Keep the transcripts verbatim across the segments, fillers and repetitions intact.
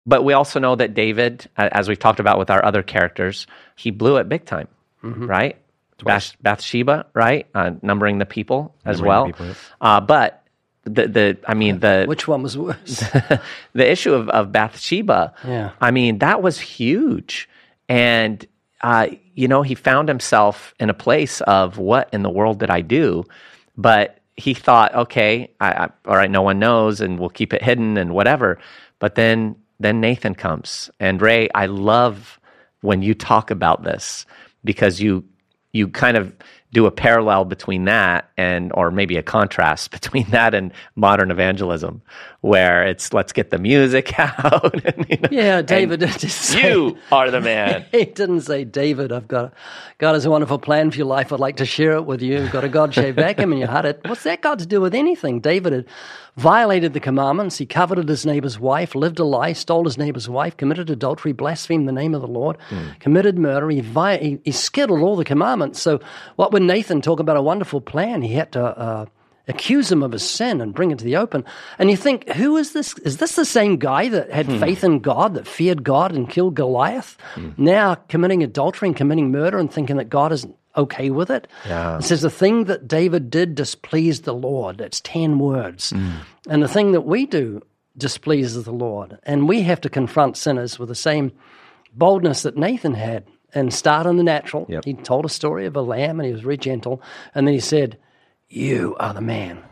But we also know that David, as we've talked about with our other characters, he blew it big time, mm-hmm. right? Bath- Bathsheba, right? Uh, numbering the people as numbering well. People, yes. uh, but the the I mean the which one was worse? The issue of, of Bathsheba. Yeah. I mean that was huge, and uh, you know he found himself in a place of what in the world did I do? But he thought, okay, I, I, all right, no one knows, and we'll keep it hidden and whatever. But then then Nathan comes, and Ray, I love when you talk about this because you. You kind of do a parallel between that and, or maybe a contrast between that and modern evangelism, where it's let's get the music out. And, you know, yeah, David didn't say, you are the man. He didn't say, David, I've got God has a wonderful plan for your life. I'd like to share it with you. You've got a God-shaped vacuum in your heart. It, what's that got to do with anything? David had violated the commandments. He coveted his neighbor's wife, lived a lie, stole his neighbor's wife, committed adultery, blasphemed the name of the Lord, mm. committed murder. He, vi- he, he skittled all the commandments. So what would Nathan talk about a wonderful plan? He had to uh, accuse him of his sin and bring it to the open. And you think, who is this? Is this the same guy that had hmm. faith in God, that feared God and killed Goliath? Hmm. Now committing adultery and committing murder and thinking that God isn't okay with it? Yeah. It says the thing that David did displeased the Lord. That's ten words. Mm. And the thing that we do displeases the Lord. And we have to confront sinners with the same boldness that Nathan had and start in the natural. Yep. He told a story of a lamb and he was very gentle. And then he said, you are the man.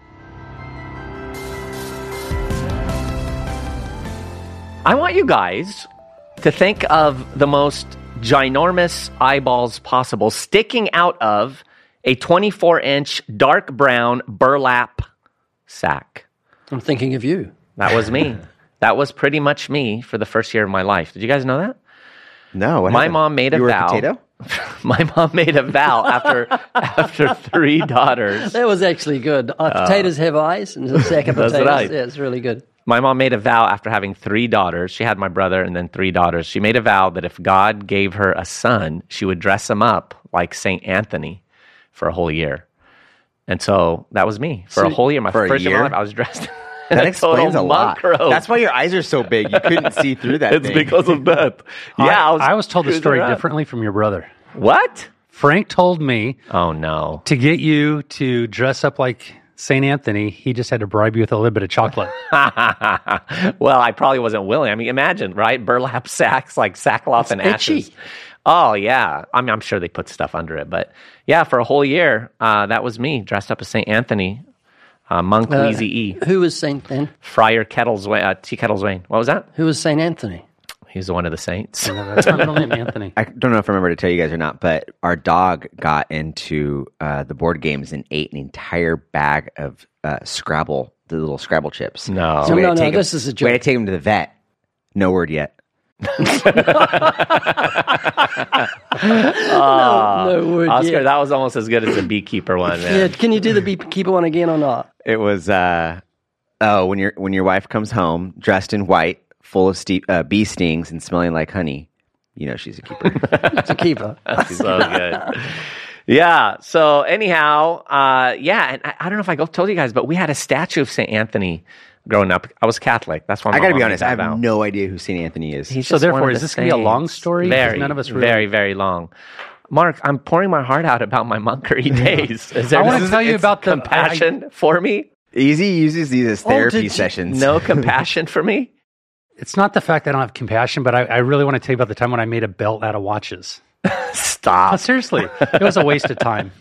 I want you guys to think of the most ginormous eyeballs possible sticking out of a twenty-four inch dark brown burlap sack. I'm thinking of you. That was me. That was pretty much me for the first year of my life. Did you guys know that? No. What my happened? mom made a you were vow. A potato? My mom made a vow after after three daughters. That was actually good. Uh, potatoes have eyes, and a sack of That's potatoes. right. Yeah, it's really good. My mom made a vow after having three daughters. She had my brother and then three daughters. She made a vow that if God gave her a son, she would dress him up like Saint Anthony for a whole year. And so that was me for so, a whole year. My first year of my life, I was dressed. That explains a lot. Robe. That's why your eyes are so big. You couldn't see through that. It's thing. because of that. Yeah, I, I was, I was told the story differently from your brother. What? Frank told me. Oh no! To get you to dress up like Saint Anthony, he just had to bribe you with a little bit of chocolate. Well, I probably wasn't willing. I mean, imagine, right? Burlap sacks, like sackcloth and itchy. ashes. Oh, yeah. I mean, I'm sure they put stuff under it. But yeah, for a whole year, uh, that was me, dressed up as Saint Anthony, uh, Monk uh, Weezy E. Who was Saint then? Friar Kettleswain, uh, T. Kettleswain. What was that? Who was Saint Anthony? He's one of the saints. That's my middle name, Anthony. I don't know if I remember to tell you guys or not, but our dog got into uh, the board games and ate an entire bag of uh, Scrabble, the little Scrabble chips. No. So no, no, no, him, this is a joke. We had to take him to the vet. No word yet. uh, no, no word Oscar, yet. that was almost as good as the beekeeper one, man. Yeah, can you do the beekeeper one again or not? It was, uh, oh, when your when your wife comes home dressed in white, full of ste- uh, bee stings and smelling like honey, you know she's a keeper. It's a keeper. That's so good. Yeah. So anyhow, uh, yeah, and I, I don't know if I go, told you guys, but we had a statue of Saint Anthony growing up. I was Catholic. That's why my I got to mom be made honest. that I have vow. no idea who Saint Anthony is. He's So just one therefore, of is the this going to be a long saints. story? 'Cause Very, none of us really... very, very long. Mark, I'm pouring my heart out about my monkery days. Is there I want this- to tell you it's about the compassion I, for me. Easy uses these as therapy did you- sessions. No compassion for me. It's not the fact that I don't have compassion, but I, I really want to tell you about the time when I made a belt out of watches. Stop. Oh, seriously, it was a waste of time.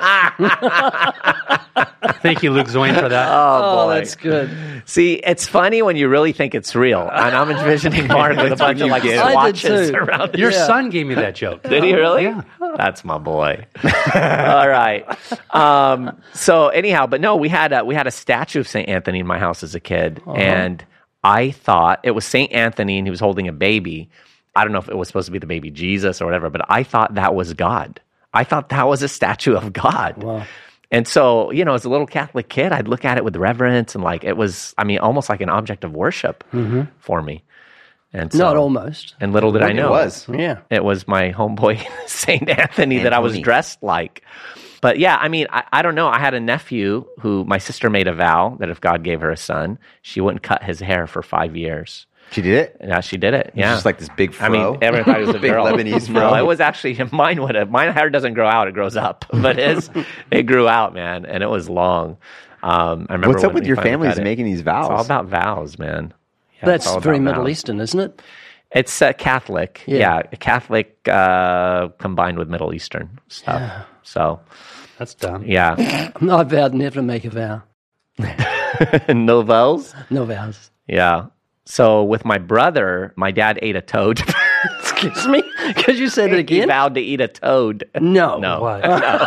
Thank you, Luke Zoin, for that. Oh, Oh, boy. that's good. See, it's funny when you really think it's real. And I'm envisioning Mark with a bunch of like get it. I did watches too. around his Your Yeah. son gave me that joke. Did he really? Yeah. That's my boy. All right. Um, so anyhow, but no, we had a, we had a statue of Saint Anthony in my house as a kid, Uh-huh. and I thought it was Saint Anthony, and he was holding a baby. I don't know if it was supposed to be the baby Jesus or whatever, but I thought that was God. I thought that was a statue of God. Wow. And so, you know, as a little Catholic kid, I'd look at it with reverence and like it was, I mean, almost like an object of worship Mm-hmm. for me. And so, Not almost. And little did I know It was. Yeah. it was my homeboy Saint Anthony that I was Anthony. dressed like. But yeah, I mean, I, I don't know. I had a nephew who my sister made a vow that if God gave her a son, she wouldn't cut his hair for five years. She did it? Yeah, she did it. Yeah, Just like this big fro. I mean, everybody was a Big girl. Lebanese No, fro. it was actually mine. Would have mine hair doesn't grow out; it grows up. But his, it grew out, man, and it was long. Um, I remember. What's up when with we your finally families cut it. making these vows? It's all about vows, man. Yeah, it's That's all very about Middle vows. Eastern, isn't it? It's uh, Catholic. Yeah. Yeah, Catholic uh, combined with Middle Eastern stuff. Yeah. So, That's dumb. yeah, I vowed never to make a vow. no vows. No vows. Yeah. So with my brother, my dad ate a toad. Excuse me? Because you said it He again? vowed to eat a toad. No. No. What?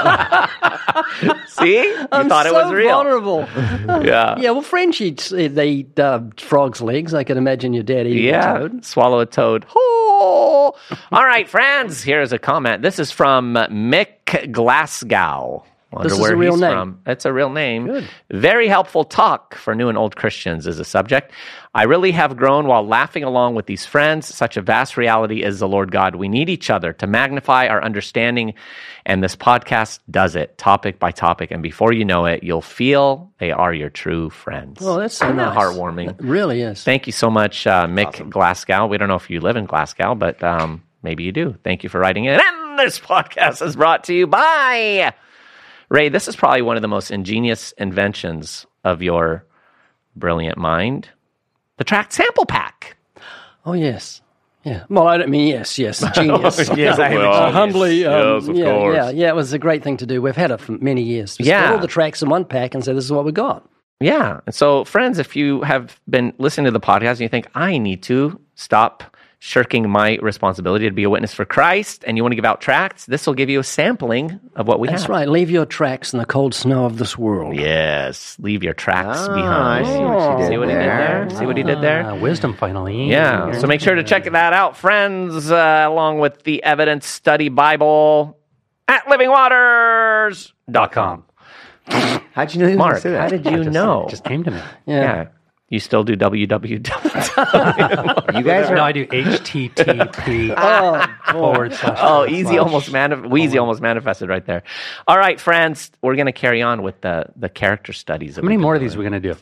See? You I'm thought it so was real. vulnerable. Yeah. Yeah, well, French eats, they eat uh, frog's legs. I can imagine your dad eating Yeah. a toad. Swallow a toad. Oh. All right, friends. Here's a comment. This is from Mick Glasgow. Wonder This is where a real he's name. from. It's a real name. Good. Very helpful talk for new and old Christians is a subject. I really have grown while laughing along with these friends. Such a vast reality is the Lord God. We need each other to magnify our understanding, and this podcast does it, topic by topic. And before you know it, you'll feel they are your true friends. Oh, that's so Isn't that nice. heartwarming? It really is. Thank you so much, uh, Mick Glasgow. We don't know if you live in Glasgow, but um, maybe you do. Thank you for writing it. And this podcast is brought to you by... Ray, this is probably one of the most ingenious inventions of your brilliant mind. The tract sample pack. Oh, yes. Yeah. Well, I don't mean yes, yes, genius. Yes, I Uh, have humbly. Um, Yes, of yeah, course. Yeah, yeah, it was a great thing to do. We've had it for many years. Just Yeah. put all the tracks in one pack and say, this is what we got. Yeah. And so, friends, if you have been listening to the podcast and you think, I need to stop shirking my responsibility to be a witness for Christ, and you want to give out tracts, this will give you a sampling of what we That's have. right. Leave your tracks in the cold snow of this world. Yes. Leave your tracts Ah, behind. I see what you did See what he did there. there? See what he did there? Uh, wisdom finally. Yeah, so make sure to check that out, friends, uh, along with the Evidence Study Bible at living waters dot com. How'd you know you were Mark, gonna say that? how did you Just, know? It just came to me. Yeah. yeah. You still do w w w. You guys are No, I do H T T P forward slash. Oh, forward easy slash. almost manif- Wheezy almost manifested right there. All right, friends, we're going to carry on with the, the character studies. How many more of these are we going to do?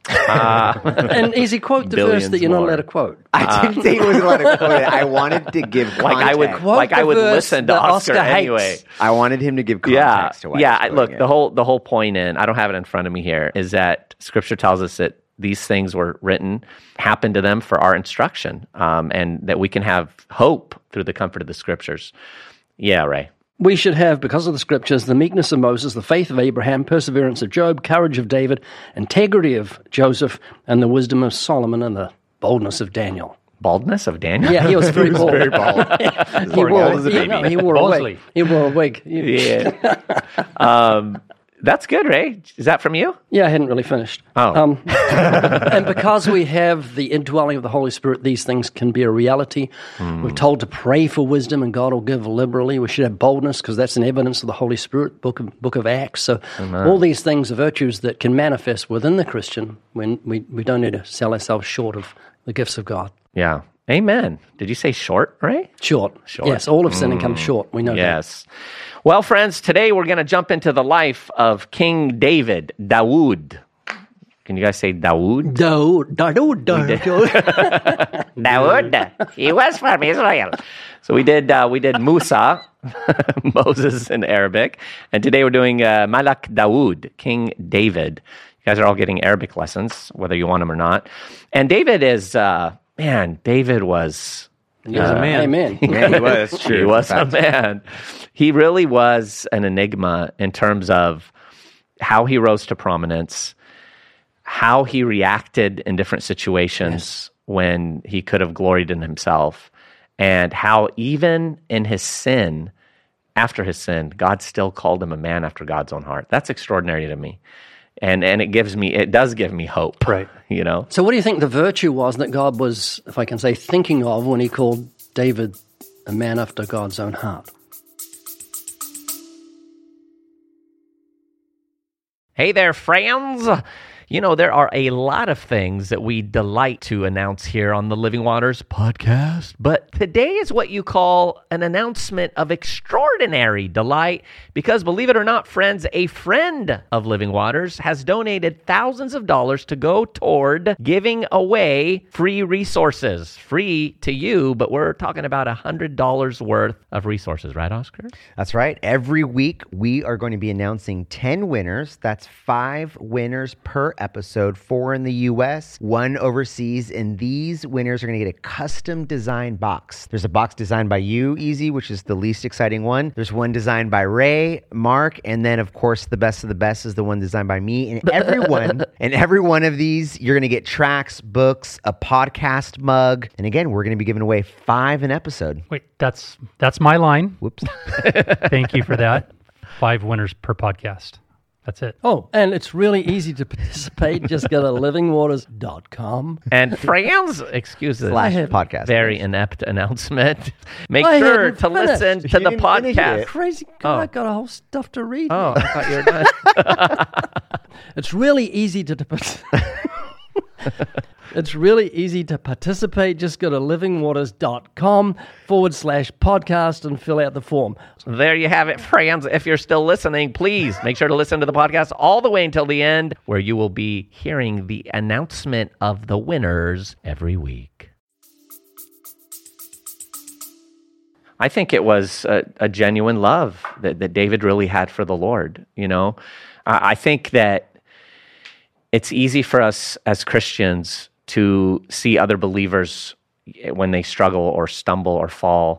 And easy, quote the verse Billions that you're not more. allowed to quote. I didn't say he wasn't allowed to quote it. I wanted to give context. Like I would, Quote like I the would verse listen to that Oscar, Oscar hates. anyway. I wanted him to give Yeah, context to why yeah. he's I- quoting Look, it. the whole the whole point in I don't have it in front of me here is that Scripture tells us that these things were written, happened to them for our instruction, um, and that we can have hope through the comfort of the Scriptures. Yeah, Ray. We should have, because of the scriptures, the meekness of Moses, the faith of Abraham, perseverance of Job, courage of David, integrity of Joseph, and the wisdom of Solomon, and the boldness of Daniel. Baldness of Daniel. Yeah, he was very bald. very bald. he, Poor wore, guy was a he- baby. no, he wore a Bosley. wig. He wore a wig. Yeah. um, that's good, Ray. Is that from you? Yeah, I hadn't really finished. Oh. Um, and because we have the indwelling of the Holy Spirit, these things can be a reality. We're told to pray for wisdom, and God will give liberally. We should have boldness, because that's an evidence of the Holy Spirit, book of, book of Acts. So all these things are virtues that can manifest within the Christian when we, we don't need to sell ourselves short of the gifts of God. Yeah. Amen. Did you say short, Ray? Short. Short. Yes, all of sin and comes short. We know that. Yes. Well, friends, today we're going to jump into the life of King David, Dawood. Can you guys say Dawood? Dawood, Dawood, Dawood. Dawood. He was from Israel. So we did uh, we did Musa, Moses in Arabic, and today we're doing uh, Malak Dawood, King David. You guys are all getting Arabic lessons, whether you want them or not. And David is, uh, man, David was... He was a man. Amen. Yeah, he was. That's true. He was a Fact. man. He really was an enigma in terms of how he rose to prominence, how he reacted in different situations when he could have gloried in himself, and how even in his sin, after his sin, God still called him a man after God's own heart. That's extraordinary to me. And and it gives me, it does give me hope. Right. You know? So what do you think the virtue was that God was, if I can say, thinking of when he called David a man after God's own heart? Hey there, friends. You know, there are a lot of things that we delight to announce here on the Living Waters podcast, but today is what you call an announcement of extraordinary delight because, believe it or not, friends, a friend of Living Waters has donated thousands of dollars to go toward giving away free resources. Free to you, but we're talking about one hundred dollars worth of resources, right, Oscar? That's right. Every week, we are going to be announcing ten winners. That's five winners per episode, four in the U S, one overseas, and these winners are going to get a custom design box. There's a box designed by you, Easy, which is the least exciting one. There's one designed by Ray, Mark, and then, of course, the best of the best is the one designed by me. And everyone, and every one of these, you're going to get tracks, books, a podcast mug, and again, we're going to be giving away five an episode. Wait, that's that's my line. Whoops. Thank you for that. Five winners per podcast. That's it. Oh, and it's really easy to participate. Just go to living waters dot com. And friends, excuses. Slash podcast. Very inept announcement. Make I sure hadn't to finished. listen to You the didn't finish podcast. it. Crazy Oh. guy, I got a whole stuff to read. Oh, I thought you were done. It's really easy to... It's really easy to participate. Just go to living waters dot com forward slash podcast and fill out the form. There you have it, friends. If you're still listening, please make sure to listen to the podcast all the way until the end, where you will be hearing the announcement of the winners every week. I think it was a, a genuine love that, that David really had for the Lord. You know, I, I think that it's easy for us as Christians to see other believers when they struggle or stumble or fall,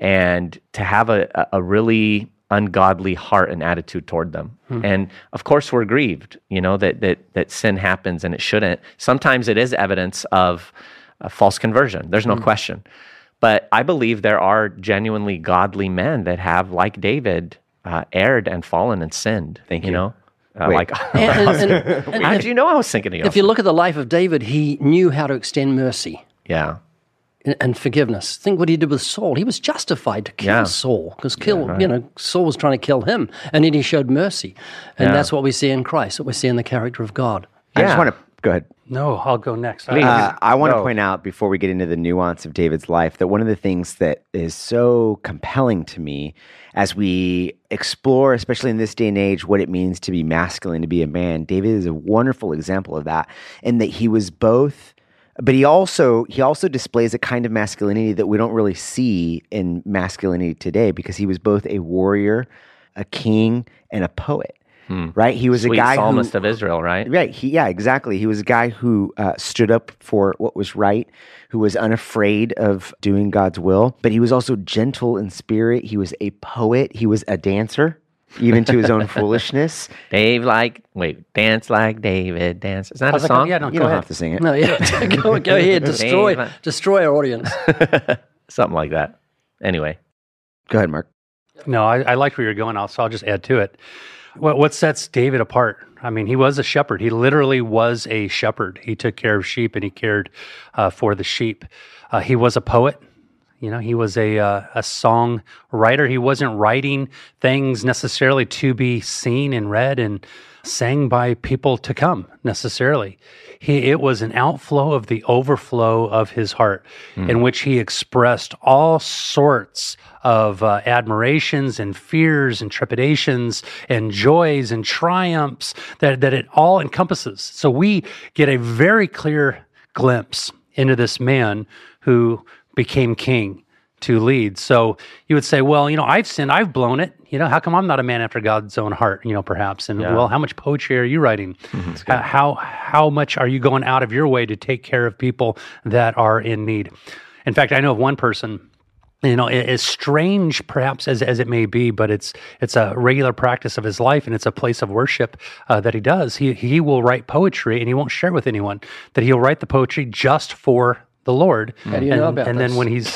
and to have a, a really ungodly heart and attitude toward them. Hmm. And of course, we're grieved, you know, that that that sin happens and it shouldn't. Sometimes it is evidence of a false conversion. There's no hmm. question. But I believe there are genuinely godly men that have, like David, uh, erred and fallen and sinned. Thank you you. know. Uh, Wait. like, And- and- and- and how did you know I was thinking of you? If you look at the life of David, he knew how to extend mercy yeah, and- and forgiveness. Think what he did with Saul. He was justified to kill Yeah. Saul because kill, you know, Saul was trying to kill him, and then he showed mercy, and Yeah. that's what we see in Christ. What we see in the character of God. I just Yeah. want to go ahead. No, I'll go next. Please. Uh, I want to No. point out before we get into the nuance of David's life that one of the things that is so compelling to me as we explore, especially in this day and age, what it means to be masculine, to be a man, David is a wonderful example of that, in that he was both, but he also he also displays a kind of masculinity that we don't really see in masculinity today, because he was both a warrior, a king, and a poet. Hmm. Right? He was sweet a guy psalmist who, of Israel, right? Right. He, yeah, exactly. He was a guy who uh, stood up for what was right, who was unafraid of doing God's will, but he was also gentle in spirit. He was a poet. He was a dancer, even to his own foolishness. Dave like, wait, dance like David, dance. Is that How's a that go? song? Yeah, no, You go don't ahead. have to sing it. No, yeah, go, go ahead, destroy, Dave. destroy our audience. Something like that. Anyway. Go ahead, Mark. No, I, I liked where you're going, so I'll just add to it. What, what sets David apart? I mean, he was a shepherd. He literally was a shepherd. He took care of sheep and he cared uh, for the sheep. Uh, he was a poet. You know, he was a uh, a song writer. He wasn't writing things necessarily to be seen and read and sang by people to come necessarily. He, it was an outflow of the overflow of his heart, mm. in which he expressed all sorts of uh, admirations and fears and trepidations and joys and triumphs that, that it all encompasses. So we get a very clear glimpse into this man who became king to lead. So you would say, well, you know, I've sinned, I've blown it. You know, how come I'm not a man after God's own heart, you know, perhaps? And Yeah. well, how much poetry are you writing? Mm-hmm. Uh, how how much are you going out of your way to take care of people that are in need? In fact, I know of one person, you know, as strange perhaps as, as it may be, but it's it's a regular practice of his life, and it's a place of worship uh, that he does. He he will write poetry, and he won't share it with anyone. That he'll write the poetry just for the Lord. How do you and, know about and this? then when he's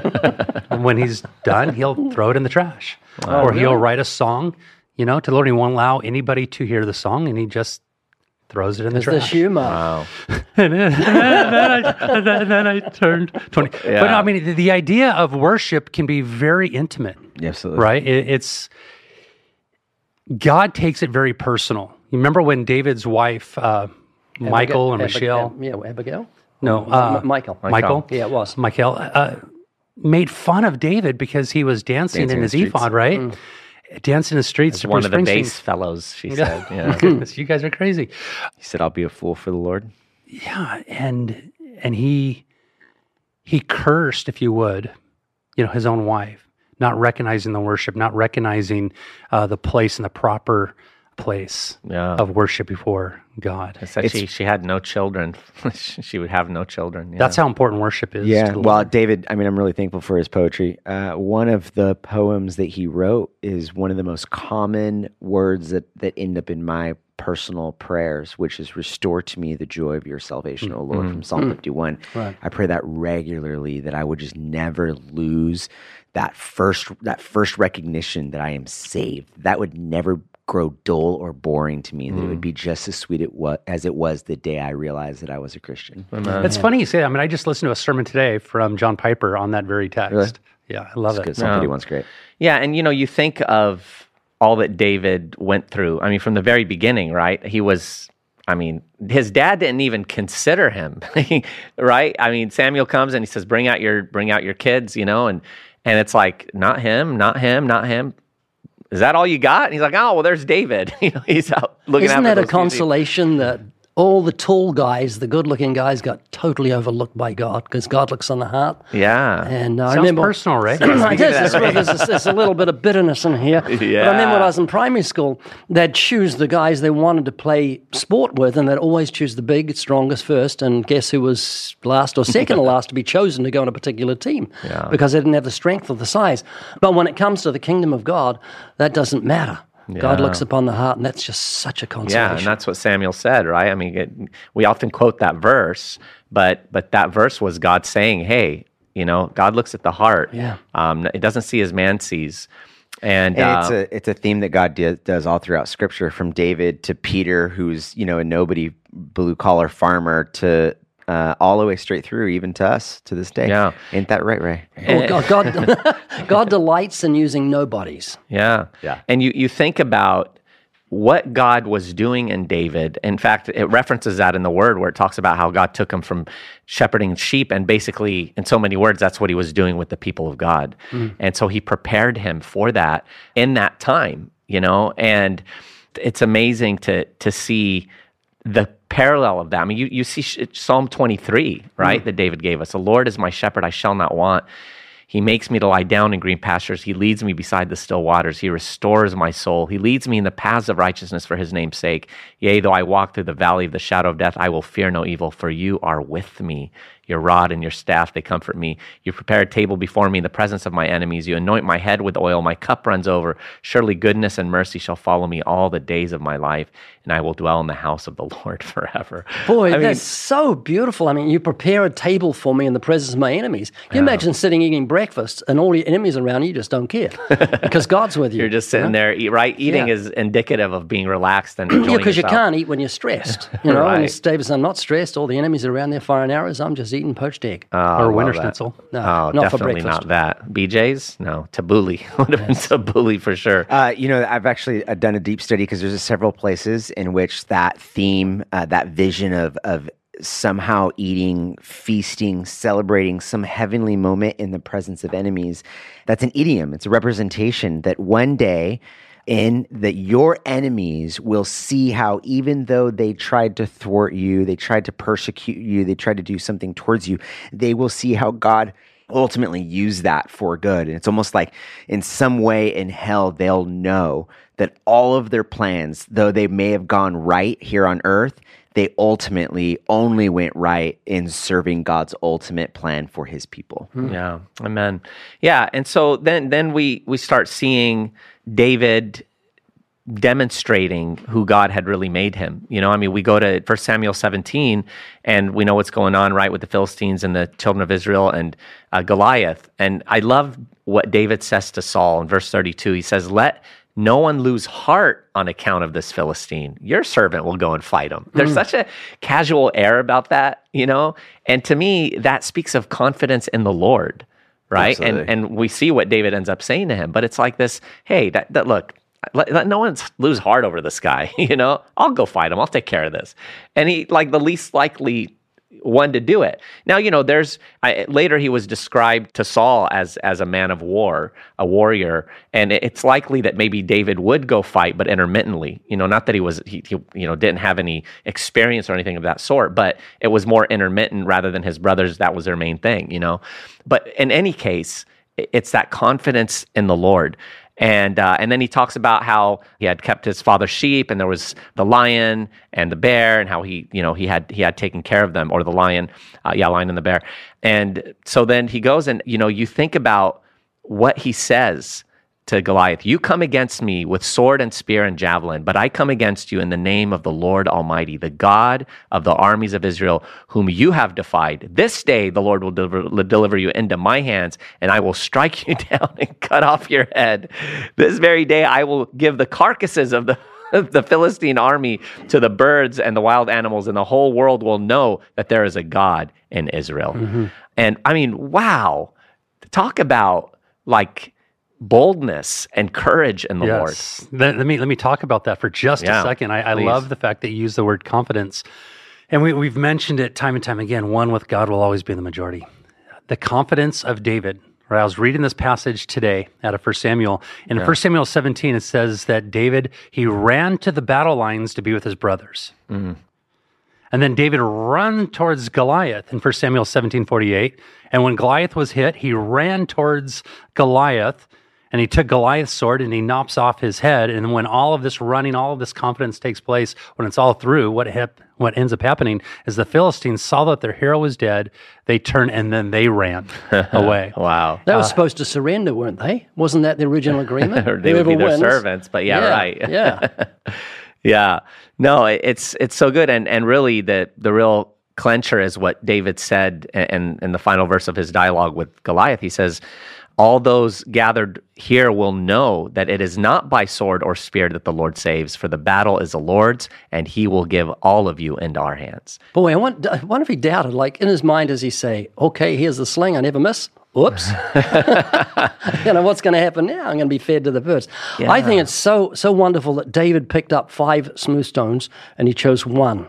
when he's done, he'll throw it in the trash, Oh, or he'll really? write a song, you know, to the Lord. He won't allow anybody to hear the song, and he just throws it in the There's the trash. humor. Wow. and, then, and, then I, and then- and then I turned twenty. Yeah. But no, I mean, the, the idea of worship can be very intimate, Absolutely. right? It, it's God takes it very personal. You remember when David's wife uh, Michael and Abigail- Michelle. Ab- yeah, Abigail. No, M- uh, Michael. Michael. Yeah, it was. Michael uh, made fun of David because he was dancing, Dancing in in his the streets. ephod, right? Dancing in the streets. It's to one Bruce of the Springsteen. bass fellows, she said. Yeah. Goodness, you guys are crazy. He said, "I'll be a fool for the Lord." Yeah, and and he he cursed, if you would, you know, his own wife, not recognizing the worship, not recognizing uh, the place and the proper place Yeah. of worship before God. It said she, she had no children. She would have no children. Yeah. That's how important worship is. Yeah. to the Well, Lord. David, I mean, I'm really thankful for his poetry. Uh, one of the poems that he wrote is one of the most common words that, that end up in my personal prayers, which is "Restore to me the joy of your salvation, O Lord," from Psalm fifty-one. Right. I pray that regularly, that I would just never lose that first that first recognition that I am saved. That would never grow dull or boring to me. That it would be just as sweet it was, as it was the day I realized that I was a Christian. It's funny you say that. I mean, I just listened to a sermon today from John Piper on that very text. Really? Yeah, I love It's it. good. Psalm fifty-one's great. Yeah, and you know, you think of all that David went through. I mean, from the very beginning, right? He was, I mean, his dad didn't even consider him, right? I mean, Samuel comes and he says, "Bring out your, bring out your kids," you know, and and it's like, not him, not him, not him. Is that all you got? And he's like, "Oh, well, there's David." You know, he's out looking. Isn't after that a those few sheep. consolation that all the tall guys, the good-looking guys, got totally overlooked by God because God looks on the heart? Yeah. And uh, I Sounds remember personal, right? it is. There's, there's, a, there's a little bit of bitterness in here. But I remember when I was in primary school, they'd choose the guys they wanted to play sport with, and they'd always choose the big, strongest first, and guess who was last or second to last to be chosen to go on a particular team Yeah. because they didn't have the strength or the size. But when it comes to the kingdom of God, that doesn't matter. God Yeah. looks upon the heart, and that's just such a consolation. Yeah, and that's what Samuel said, right? I mean, it, we often quote that verse, but but that verse was God saying, "Hey, you know, God looks at the heart. Yeah. um, it doesn't see as man sees." And, And uh, it's a it's a theme that God do, does all throughout Scripture, from David to Peter, who's you know a nobody blue collar farmer, to uh, all the way straight through, even to us to this day. Yeah. Ain't that right, Ray? Well, God, God, God delights in using nobodies. Yeah. Yeah. And you, you think about what God was doing in David. In fact, it references that in the word where it talks about how God took him from shepherding sheep. And basically, in so many words, that's what he was doing with the people of God. And so he prepared him for that in that time, you know, and it's amazing to to see the parallel of that. I mean, you, you see Psalm twenty-three, right, that David gave us. "The Lord is my shepherd, I shall not want. He makes me to lie down in green pastures. He leads me beside the still waters. He restores my soul. He leads me in the paths of righteousness for his name's sake. Yea, though I walk through the valley of the shadow of death, I will fear no evil, for you are with me. Your rod and your staff, they comfort me. You prepare a table before me in the presence of my enemies. You anoint my head with oil. My cup runs over. Surely goodness and mercy shall follow me all the days of my life, and I will dwell in the house of the Lord forever." Boy, I mean, that's so beautiful. I mean, you prepare a table for me in the presence of my enemies. Can you imagine sitting eating breakfast and all your enemies around you, you just don't care because God's with you. you're just sitting there, eat, right? Eating Yeah. is indicative of being relaxed and enjoying Yeah, because you yourself. can't eat when you're stressed. You know, Right. and as David said, I'm not stressed. All the enemies are around there firing arrows. I'm just eating poached egg. Oh, I or love winter that. schnitzel. No, Oh, not for definitely breakfast. not that. B J's? No. Tabbouleh. Would have been tabbouleh for sure. Uh, you know, I've actually uh, done a deep study because there's several places in which that theme, uh, that vision of of somehow eating, feasting, celebrating some heavenly moment in the presence of enemies, that's an idiom. It's a representation that one day in that your enemies will see how even though they tried to thwart you, they tried to persecute you, they tried to do something towards you, they will see how God ultimately used that for good. And it's almost like in some way in hell, they'll know that all of their plans, though they may have gone right here on earth, they ultimately only went right in serving God's ultimate plan for his people. Yeah. Amen. Yeah. And so then then we we start seeing David demonstrating who God had really made him. You know, I mean, we go to First Samuel seventeen and we know what's going on, right, with the Philistines and the children of Israel and uh, Goliath. And I love what David says to Saul in verse thirty-two. He says, "Let no one lose heart on account of this Philistine. Your servant will go and fight him." There's such a casual air about that, you know? And to me, that speaks of confidence in the Lord, right? And Absolutely. and we see what David ends up saying to him. But it's like this, hey, that, that look, let, let no one lose heart over this guy. You know, I'll go fight him. I'll take care of this. And he, like the least likely one to do it. Now, you know, there's I, later he was described to Saul as as a man of war, a warrior, and it's likely that maybe David would go fight, but intermittently. You know, not that he was he, he you know didn't have any experience or anything of that sort, but it was more intermittent rather than his brothers. That was their main thing. You know, but in any case, it's that confidence in the Lord. And uh, and then he talks about how he had kept his father's sheep, and there was the lion and the bear, and how he, you know, he had he had taken care of them, or the lion, uh, yeah, lion and the bear. And so then he goes, and you know, you think about what he says to Goliath. You come against me with sword and spear and javelin, but I come against you in the name of the Lord Almighty, the God of the armies of Israel, whom you have defied. This day the Lord will deliver, deliver you into my hands, and I will strike you down and cut off your head. This very day I will give the carcasses of the the Philistine army to the birds and the wild animals, and the whole world will know that there is a God in Israel. Mm-hmm. And I mean, wow, talk about like boldness and courage in the yes. Lord. Let, let me let me talk about that for just yeah, a second. I, I love the fact that you use the word confidence, and we, we've mentioned it time and time again. One with God will always be the majority. The confidence of David. Right, I was reading this passage today out of First Samuel. In yeah. First Samuel seventeen, it says that David, he ran to the battle lines to be with his brothers. Mm. And then David ran towards Goliath in First Samuel seventeen forty-eight. And when Goliath was hit, he ran towards Goliath, and he took Goliath's sword and he knops off his head. And when all of this running, all of this confidence takes place, when it's all through, what hap- what ends up happening is the Philistines saw that their hero was dead. They turned and then they ran away. Wow. They were uh, supposed to surrender, weren't they? Wasn't that the original agreement? Or they Whoever would be their wins. servants, but yeah, yeah right. Yeah. yeah. No, it's it's so good. And and really the the real clencher is what David said in, in the final verse of his dialogue with Goliath. He says, all those gathered here will know that it is not by sword or spear that the Lord saves, for the battle is the Lord's, and he will give all of you into our hands. Boy, I wonder, I wonder if he doubted, like in his mind, does he say, okay, here's the sling, I never miss? Oops. You know, what's going to happen now? I'm going to be fed to the birds. Yeah. I think it's so so wonderful that David picked up five smooth stones, and he chose one.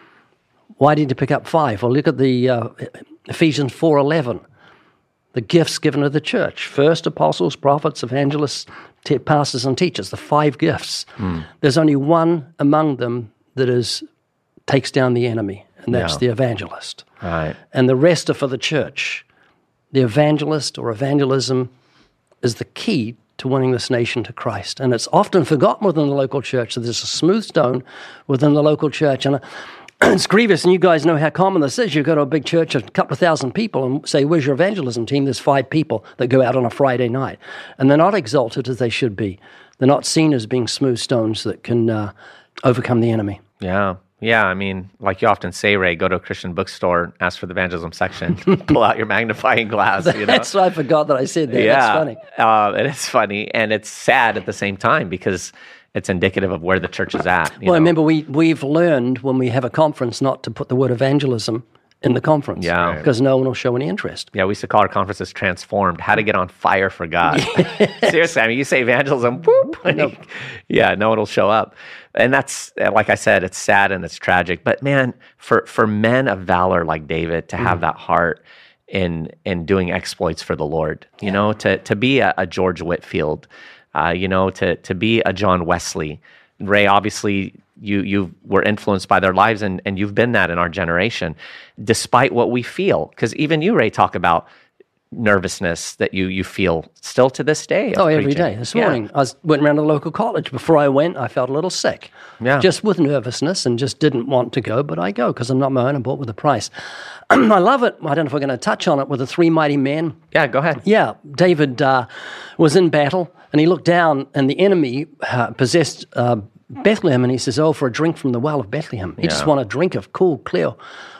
Why did he pick up five? Well, look at the uh, Ephesians four eleven. The gifts given to the church. First, apostles, prophets, evangelists, te- pastors, and teachers. The five gifts. Mm. There's only one among them that is takes down the enemy, and that's yeah. the evangelist. Right. And the rest are for the church. The evangelist or evangelism is the key to winning this nation to Christ. And it's often forgotten within the local church. So there's a smooth stone within the local church. And it's grievous, and you guys know how common this is. You go to a big church of a couple of thousand people and say, where's your evangelism team? There's five people that go out on a Friday night. And they're not exalted as they should be. They're not seen as being smooth stones that can uh, overcome the enemy. Yeah. Yeah, I mean, like you often say, Ray, go to a Christian bookstore, ask for the evangelism section, pull out your magnifying glass. You know? That's why I forgot that I said that. Yeah, That's funny. Uh, it is funny, and it's sad at the same time because it's indicative of where the church is at. Well, know? remember, we, we've learned when we have a conference not to put the word evangelism in the conference. Yeah. Because no one will show any interest. Yeah, we used to call our conferences Transformed, how to get on fire for God. Yes. Seriously, I mean, you say evangelism, whoop, like, nope. yeah, no one will show up. And that's, like I said, it's sad and it's tragic. But man, for, for men of valor like David to have mm. that heart in in doing exploits for the Lord, you yeah. know, to to be a, a George Whitefield, uh, you know, to to be a John Wesley. Ray, obviously, you you were influenced by their lives, and, and you've been that in our generation, despite what we feel. Because even you, Ray, talk about nervousness that you you feel still to this day. Oh, every preaching. day. This yeah. morning, I was, went around to the local college. Before I went, I felt a little sick, yeah. just with nervousness, and just didn't want to go, but I go because I'm not my own and bought with a price. I love it. I don't know if we're going to touch on it with the three mighty men. Yeah, go ahead. Yeah, David uh, was in battle, and he looked down, and the enemy uh, possessed uh, Bethlehem, and he says, oh, for a drink from the well of Bethlehem. He yeah. just want a drink of cool, clear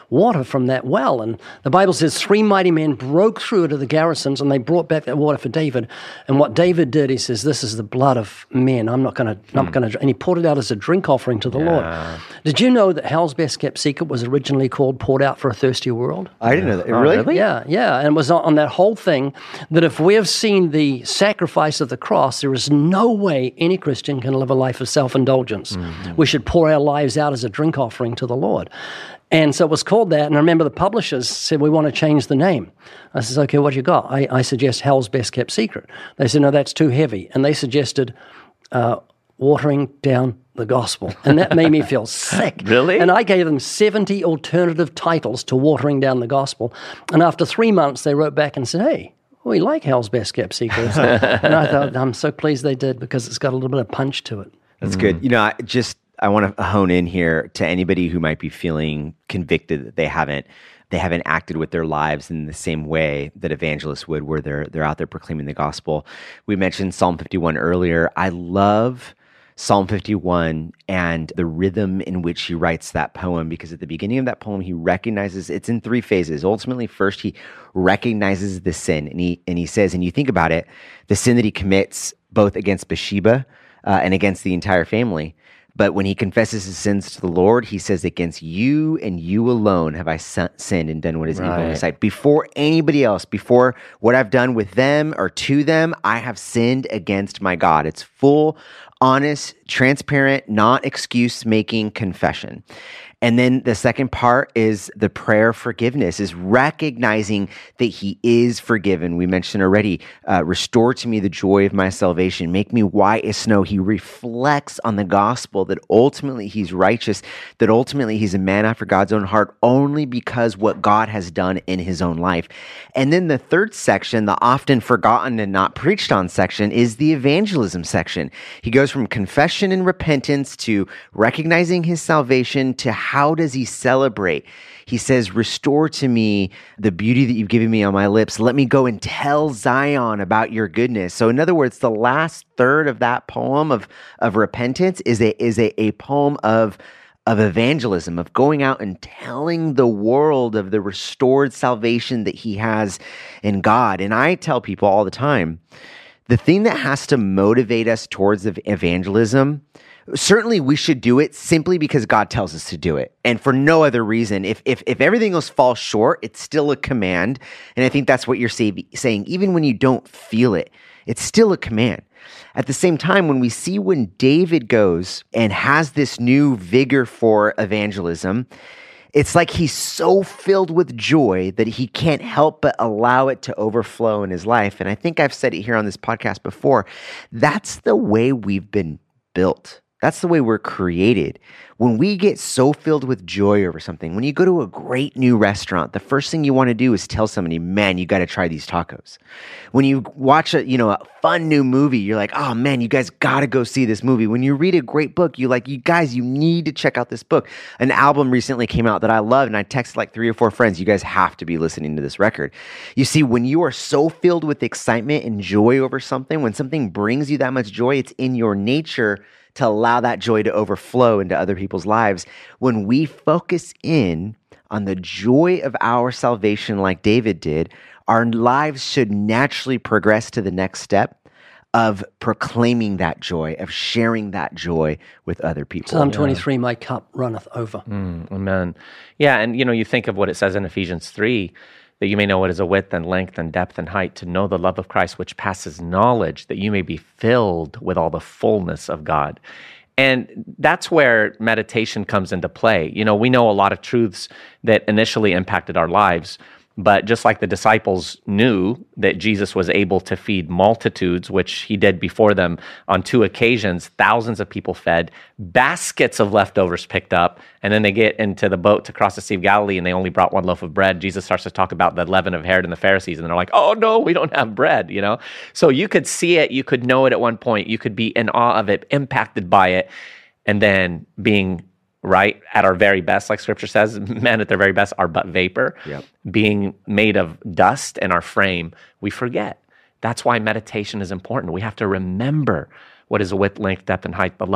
water from that well. And the Bible says three mighty men broke through into the garrisons and they brought back that water for David. And what David did, he says, this is the blood of men. I'm not going to, not going to, and he poured it out as a drink offering to the Yeah. Lord. Did you know that Hell's Best Kept Secret was originally called Poured Out for a Thirsty World? I didn't know that. Oh, really? really? Yeah, yeah. And it was on, on that whole thing that if we have seen the sacrifice of the cross, there is no way any Christian can live a life of self-indulgence. Mm-hmm. We should pour our lives out as a drink offering to the Lord. And so it was called that. And I remember the publishers said, we want to change the name. I said, okay, what you got? I, I suggest Hell's Best Kept Secret. They said, no, that's too heavy. And they suggested uh, watering down the gospel. And that made me feel sick. Really? And I gave them seventy alternative titles to watering down the gospel. And after three months, they wrote back and said, hey, we like Hell's Best Kept Secrets. And I thought, I'm so pleased they did because it's got a little bit of punch to it. That's good. You know, I just I want to hone in here to anybody who might be feeling convicted that they haven't they haven't acted with their lives in the same way that evangelists would, where they're they're out there proclaiming the gospel. We mentioned Psalm fifty-one earlier. I love Psalm fifty-one and the rhythm in which he writes that poem, because at the beginning of that poem, he recognizes it's in three phases. Ultimately, first, he recognizes the sin, and he and he says, and you think about it, the sin that he commits both against Bathsheba uh, and against the entire family. But when he confesses his sins to the Lord, he says, against you and you alone have I sinned and done what is evil in your Right. sight. Before anybody else, before what I've done with them or to them, I have sinned against my God. It's full, honest, transparent, not excuse-making confession. And then the second part is the prayer of forgiveness, is recognizing that he is forgiven. We mentioned already, uh, restore to me the joy of my salvation, make me white as snow. He reflects on the gospel that ultimately he's righteous, that ultimately he's a man after God's own heart only because what God has done in his own life. And then the third section, the often forgotten and not preached on section, is the evangelism section. He goes from confession and repentance to recognizing his salvation to how does he celebrate? He says, restore to me the beauty that you've given me on my lips. Let me go and tell Zion about your goodness. So in other words, the last third of that poem of, of repentance is a, is a, a poem of, of evangelism, of going out and telling the world of the restored salvation that he has in God. And I tell people all the time, the thing that has to motivate us towards evangelism, certainly we should do it simply because God tells us to do it, and for no other reason. If if if everything else falls short, it's still a command, and I think that's what you're say, saying. Even when you don't feel it, it's still a command. At the same time, when we see when David goes and has this new vigor for evangelism, it's like he's so filled with joy that he can't help but allow it to overflow in his life. And I think I've said it here on this podcast before. That's the way we've been built. That's the way we're created. When we get so filled with joy over something, when you go to a great new restaurant, the first thing you want to do is tell somebody, man, you got to try these tacos. When you watch a, you know, a fun new movie, you're like, oh man, you guys got to go see this movie. When you read a great book, you're like, you guys, you need to check out this book. An album recently came out that I love, and I texted like three or four friends, you guys have to be listening to this record. You see, when you are so filled with excitement and joy over something, when something brings you that much joy, it's in your nature to allow that joy to overflow into other people's lives. When we focus in on the joy of our salvation like David did, our lives should naturally progress to the next step of proclaiming that joy, of sharing that joy with other people. Psalm twenty-three, my cup runneth over. Mm, amen. Yeah, and you know, you think of what it says in Ephesians three, that you may know what is a width and length and depth and height, to know the love of Christ, which passes knowledge, that you may be filled with all the fullness of God. And that's where meditation comes into play. You know, we know a lot of truths that initially impacted our lives, but just like the disciples knew that Jesus was able to feed multitudes, which he did before them on two occasions, thousands of people fed, baskets of leftovers picked up, and then they get into the boat to cross the Sea of Galilee, and they only brought one loaf of bread. Jesus starts to talk about the leaven of Herod and the Pharisees, and they're like, oh no, we don't have bread, you know? So you could see it, you could know it at one point, you could be in awe of it, impacted by it, and then being right at our very best, like scripture says, men at their very best are but vapor. Yep. Being made of dust in our frame, we forget. That's why meditation is important. We have to remember what is a width, length, depth, and height, the love of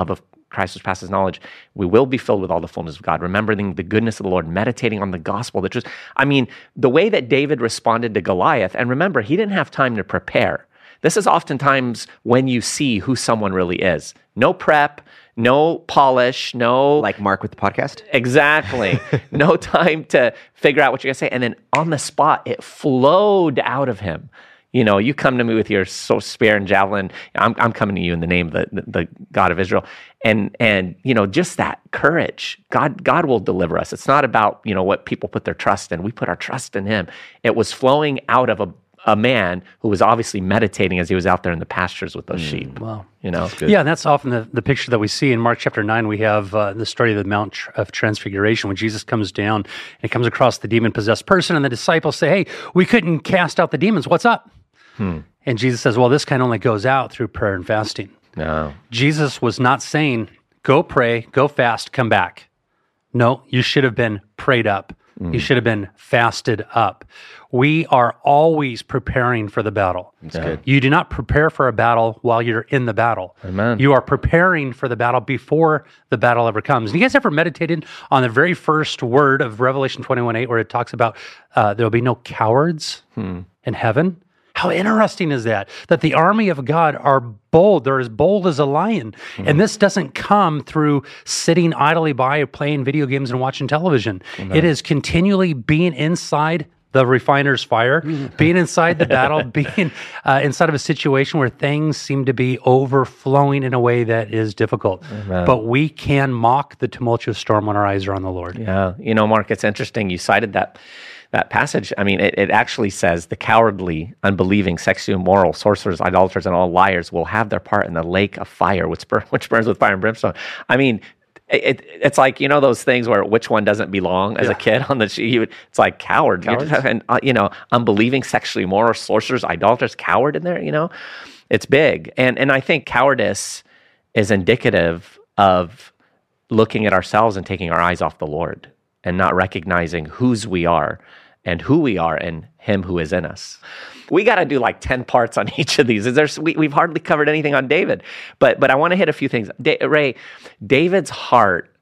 Christ which passes knowledge, we will be filled with all the fullness of God, remembering the goodness of the Lord, meditating on the gospel, the truth. I mean, the way that David responded to Goliath, and remember, he didn't have time to prepare. This is oftentimes when you see who someone really is. No prep, no polish, no... Like Mark with the podcast? Exactly. No time to figure out what you're going to say. And then on the spot, it flowed out of him. You know, you come to me with your so spear and javelin. I'm, I'm coming to you in the name of the, the, the God of Israel. And, and, you know, just that courage. God, God will deliver us. It's not about, you know, what people put their trust in. We put our trust in him. It was flowing out of a, a man who was obviously meditating as he was out there in the pastures with those mm, sheep. Wow. You know? Yeah, and that's often the, the picture that we see in Mark chapter nine. We have uh, the story of the Mount of Transfiguration when Jesus comes down and comes across the demon-possessed person, and the disciples say, hey, we couldn't cast out the demons. What's up? Hmm. And Jesus says, well, this kind only goes out through prayer and fasting. No. Jesus was not saying, go pray, go fast, come back. No, you should have been prayed up. Mm. You should have been fasted up. We are always preparing for the battle. That's good. You do not prepare for a battle while you're in the battle. Amen. You are preparing for the battle before the battle ever comes. And you guys ever meditated on the very first word of Revelation twenty-one eight where it talks about uh, there will be no cowards hmm. in heaven? How interesting is that? That the army of God are bold. They're as bold as a lion. Mm-hmm. And this doesn't come through sitting idly by playing video games and watching television. Mm-hmm. It is continually being inside the refiner's fire, mm-hmm. being inside the battle, being uh, inside of a situation where things seem to be overflowing in a way that is difficult. Mm-hmm. But we can mock the tumultuous storm when our eyes are on the Lord. Yeah. You know, Mark, it's interesting. You cited that That passage, I mean, it, it actually says the cowardly, unbelieving, sexually immoral, sorcerers, idolaters, and all liars will have their part in the lake of fire, which, bur- which burns with fire and brimstone. I mean, it, it, it's like, you know, those things where which one doesn't belong as yeah. a kid on the sheet. It's like coward, Cowards. and uh, you know, unbelieving, sexually immoral, sorcerers, idolaters, coward in there. You know, it's big, and and I think cowardice is indicative of looking at ourselves and taking our eyes off the Lord and not recognizing whose we are and who we are in him who is in us. We got to do like ten parts on each of these. There's, we, we've hardly covered anything on David, but but I want to hit a few things. Da- Ray, David's heart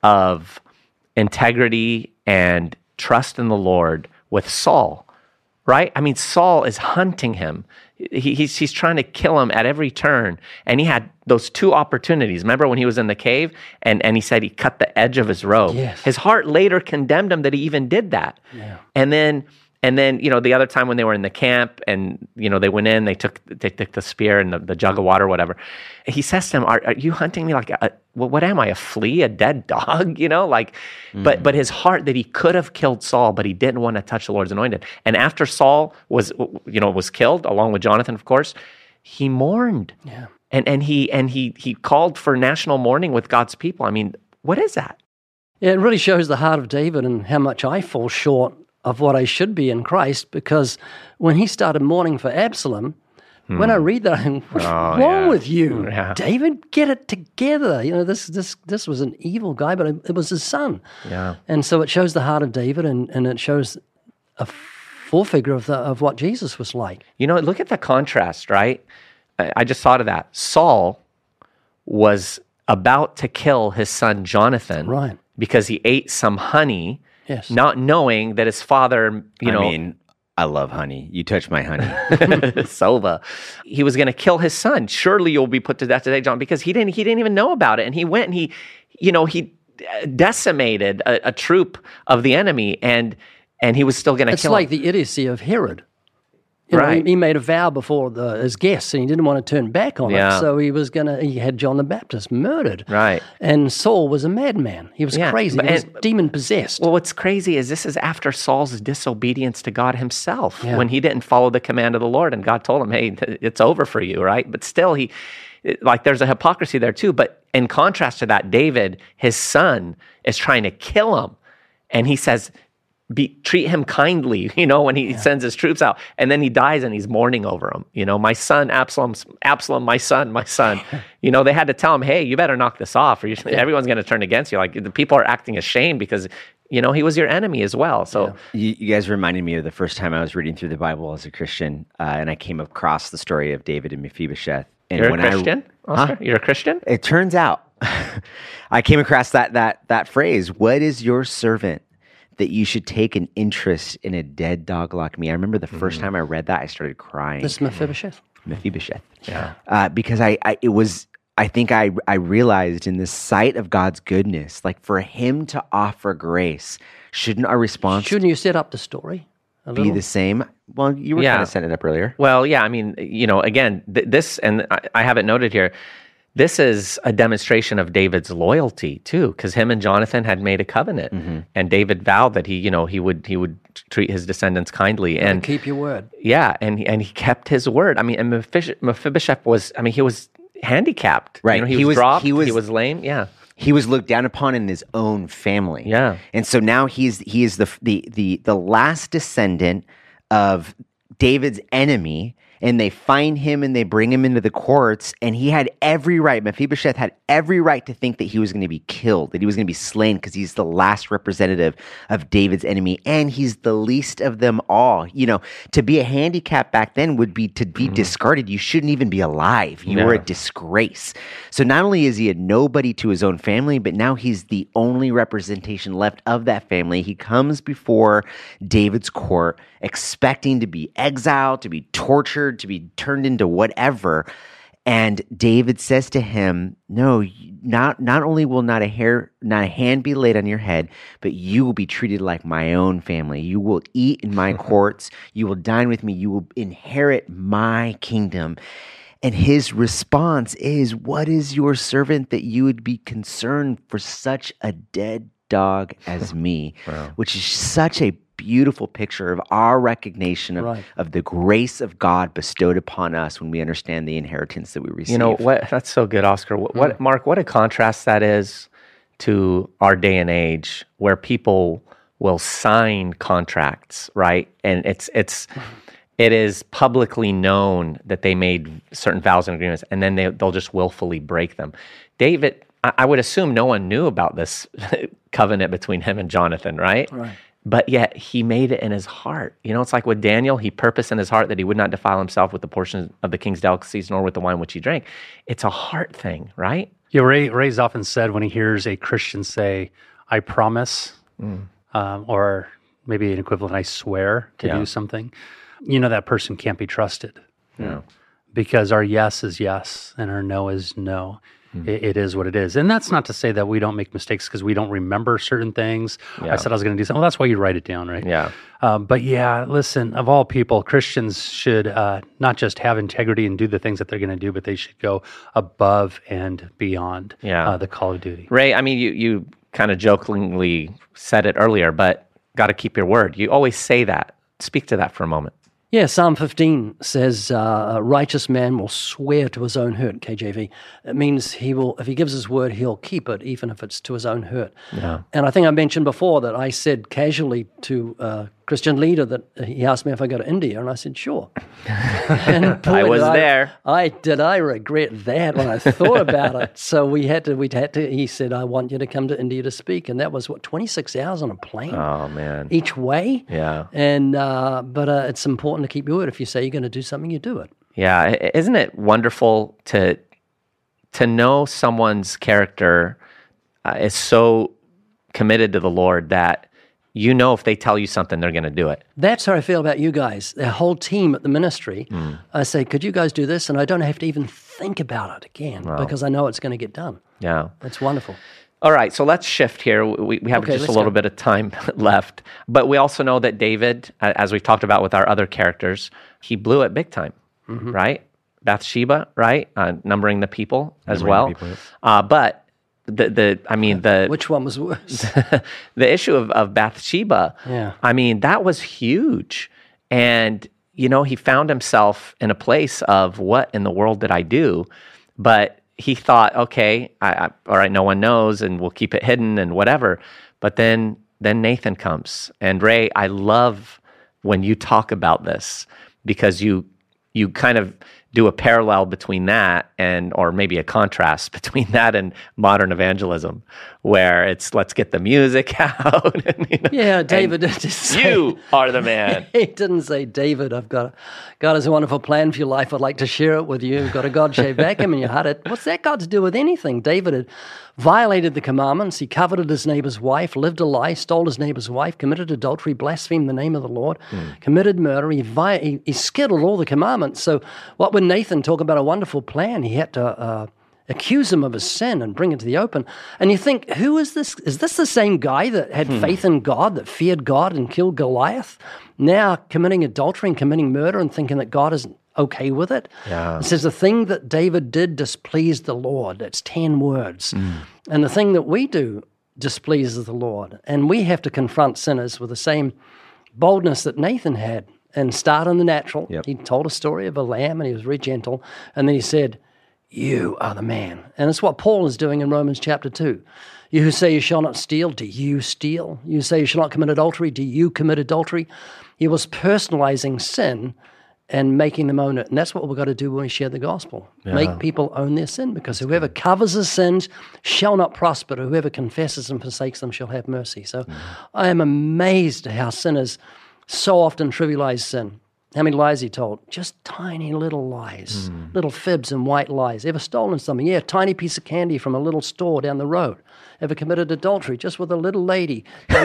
of integrity and trust in the Lord with Saul, right? I mean, Saul is hunting him. He, he's, he's trying to kill him at every turn. And he had those two opportunities. Remember when he was in the cave and, and he said he cut the edge of his robe? Yes. His heart later condemned him that he even did that. Yeah. And then, and then, you know, the other time when they were in the camp and, you know, they went in, they took, they took the spear and the, the jug of water, whatever. He says to him, are, are you hunting me like, a, well, what am I, a flea, a dead dog? You know, like, mm. but, but his heart that he could have killed Saul, but he didn't want to touch the Lord's anointed. And after Saul was, you know, was killed along with Jonathan, of course, he mourned. Yeah. And, and he, and he, he called for national mourning with God's people. I mean, what is that? Yeah, it really shows the heart of David and how much I fall short of what I should be in Christ, because when he started mourning for Absalom, hmm. when I read that, I'm, what's oh, wrong yeah. with you? Yeah. David, get it together. You know, this this this was an evil guy, but it, it was his son. Yeah. And so it shows the heart of David, and, and it shows a forefigure of, the, of what Jesus was like. You know, look at the contrast, right? I, I just thought of that. Saul was about to kill his son Jonathan, right, because he ate some honey, yes, not knowing that his father, you I know. I mean, I love honey. You touch my honey. Sova. He was going to kill his son. Surely you'll be put to death today, John, because he didn't, he didn't even know about it. And he went and he, you know, he decimated a, a troop of the enemy, and and he was still going to kill him. It's like him. the idiocy of Herod. You know, right. He, he made a vow before the, his guests, and he didn't want to turn back on yeah. it. So he was gonna. He had John the Baptist murdered. Right. And Saul was a madman. He was yeah. crazy. But, he was and, demon possessed. Well, what's crazy is this is after Saul's disobedience to God himself, yeah. when he didn't follow the command of the Lord, and God told him, "Hey, it's over for you." Right. But still, he like there's a hypocrisy there too. But in contrast to that, David, his son, is trying to kill him, and he says, Be, treat him kindly, you know, when he yeah. sends his troops out, and then he dies and he's mourning over him. You know, my son, Absalom, Absalom, my son, my son. You know, they had to tell him, hey, you better knock this off, or you, yeah. everyone's going to turn against you. Like the people are acting ashamed because, you know, he was your enemy as well. So yeah. you, you guys reminded me of the first time I was reading through the Bible as a Christian, uh, and I came across the story of David and Mephibosheth. And You're when a Christian, I, Oscar? Huh? You're a Christian? It turns out I came across that that that phrase. What is your servant that you should take an interest in a dead dog like me? I remember the first time I read that, I started crying. This is Mephibosheth. Mephibosheth. Yeah. Uh, because I, I, it was, I think I, I realized in the sight of God's goodness, like for Him to offer grace, shouldn't our response Shouldn't you set up the story a be little? the same? Well, you were Yeah. kind of setting it up earlier. Well, yeah, I mean, you know, again, th- this, and I, I have it noted here, this is a demonstration of David's loyalty too, because him and Jonathan had made a covenant, Mm-hmm. and David vowed that he, you know, he would he would treat his descendants kindly, and Keep your word. yeah, and and he kept his word. I mean, and Mephish- Mephibosheth was, I mean, he was handicapped, Right. You know, he, He was, was- dropped, he was- he was lame, yeah, He was looked down upon in his own family. Yeah. And so now he's he is the the the the last descendant of David's enemy, and they find him and they bring him into the courts, and he had every right, Mephibosheth had every right to think that he was going to be killed, that he was going to be slain because he's the last representative of David's enemy, and he's the least of them all. You know, to be a handicap back then would be to be discarded. You shouldn't even be alive. You were a Yeah. disgrace. So not only is he a nobody to his own family, but now he's the only representation left of that family. He comes before David's court expecting to be exiled, to be tortured, to be turned into whatever. And David says to him, no, not not only will not a hair, not a hand be laid on your head, but you will be treated like my own family. You will eat in my courts. You will dine with me. You will inherit my kingdom. And his response is, what is your servant that you would be concerned for such a dead dog as me? Wow. Which is such a beautiful picture of our recognition of, Right. of the grace of God bestowed upon us when we understand the inheritance that we receive. You know what? That's so good, Oscar. What, Mm. what, Mark? What a contrast that is to our day and age, where people will sign contracts, right? And it's it's it is publicly known that they made certain vows and agreements, and then they they'll just willfully break them. David, I, I would assume no one knew about this covenant between him and Jonathan, right? Right. But yet he made it in his heart. You know, it's like with Daniel, he purposed in his heart that he would not defile himself with the portion of the king's delicacies, nor with the wine which he drank. It's a heart thing, right? Yeah, Ray, Ray's often said when he hears a Christian say, I promise, um, or maybe an equivalent, I swear to Yeah. do something, you know that person can't be trusted. Yeah. Because our yes is yes and our no is no. It, it is what it is. And that's not to say that we don't make mistakes because we don't remember certain things. Yeah. I said I was going to do something. Well, that's why you write it down, right? Yeah. Um, but yeah, listen, of all people, Christians should uh, not just have integrity and do the things that they're going to do, but they should go above and beyond Yeah. uh, the call of duty. Ray, I mean, you, you kind of jokingly said it earlier, but got to keep your word. You always say that. Speak to that for a moment. Yeah, Psalm fifteen says, uh, a righteous man will swear to his own hurt, K J V. It means he will, if he gives his word, he'll keep it, even if it's to his own hurt. Yeah. And I think I mentioned before that I said casually to a Christian leader that he asked me if I go to India, and I said, sure. And boy, I was did there. I did. I regret that when I thought about it. So we had to, we had to, he said, I want you to come to India to speak. And that was, what, twenty-six hours on a plane Oh, man. each way? Yeah. And uh, but uh, it's important to keep your word. If you say you're going to do something, you do it. Yeah. I- Isn't it wonderful to to know someone's character uh, is so committed to the Lord that you know if they tell you something, they're going to do it. That's how I feel about you guys. The whole team at the ministry. I say, could you guys do this? And I don't have to even think about it again because I know it's going to get done. Yeah. It's wonderful. All right, so let's shift here. We, we have Okay, just a let's little go. bit of time left. But we also know that David, uh, as we've talked about with our other characters, he blew it big time, Mm-hmm. right? Bathsheba, right? Uh, numbering the people as Numbering well. the people, yep. uh, but the, the, I mean, the Which one was worse? the issue of, of Bathsheba, Yeah. I mean, that was huge. And, you know, he found himself in a place of what in the world did I do? But he thought, okay, I, I, all right, no one knows and we'll keep it hidden and whatever. But then, then Nathan comes. And Ray, I love when you talk about this because you, you kind of do a parallel between that and, or maybe a contrast between that and modern evangelism, where it's let's get the music out. And, you know, Yeah, David and didn't say, you are the man. He didn't say, David, I've got, God has a wonderful plan for your life. I'd like to share it with you. You've got a God-shaped vacuum in your heart. What's that got to do with anything? David had violated the commandments. He coveted his neighbor's wife, lived a lie, stole his neighbor's wife, committed adultery, blasphemed the name of the Lord, mm. committed murder. He, vi- he, he skittled all the commandments. So what would Nathan talk about a wonderful plan? He had to uh, accuse him of his sin and bring it to the open. And you think, who is this? Is this the same guy that had hmm. faith in God, that feared God and killed Goliath? Now committing adultery and committing murder and thinking that God isn't okay with it? Yeah. It says the thing that David did displeased the Lord. That's ten words. Mm. And the thing that we do displeases the Lord. And we have to confront sinners with the same boldness that Nathan had and start in the natural. Yep. He told a story of a lamb and he was very gentle. And then he said, you are the man. And it's what Paul is doing in Romans chapter two. You who say you shall not steal, do you steal? You say you shall not commit adultery, do you commit adultery? He was personalizing sin and making them own it. And that's what we've got to do when we share the gospel. Yeah. Make people own their sin, because that's whoever good. covers his sins shall not prosper. Whoever confesses and forsakes them shall have mercy. So mm. I am amazed at how sinners so often trivialize sin. How many lies he told? Just tiny little lies, mm. little fibs and white lies. Ever stolen something? Yeah, a tiny piece of candy from a little store down the road. Ever committed adultery just with a little lady?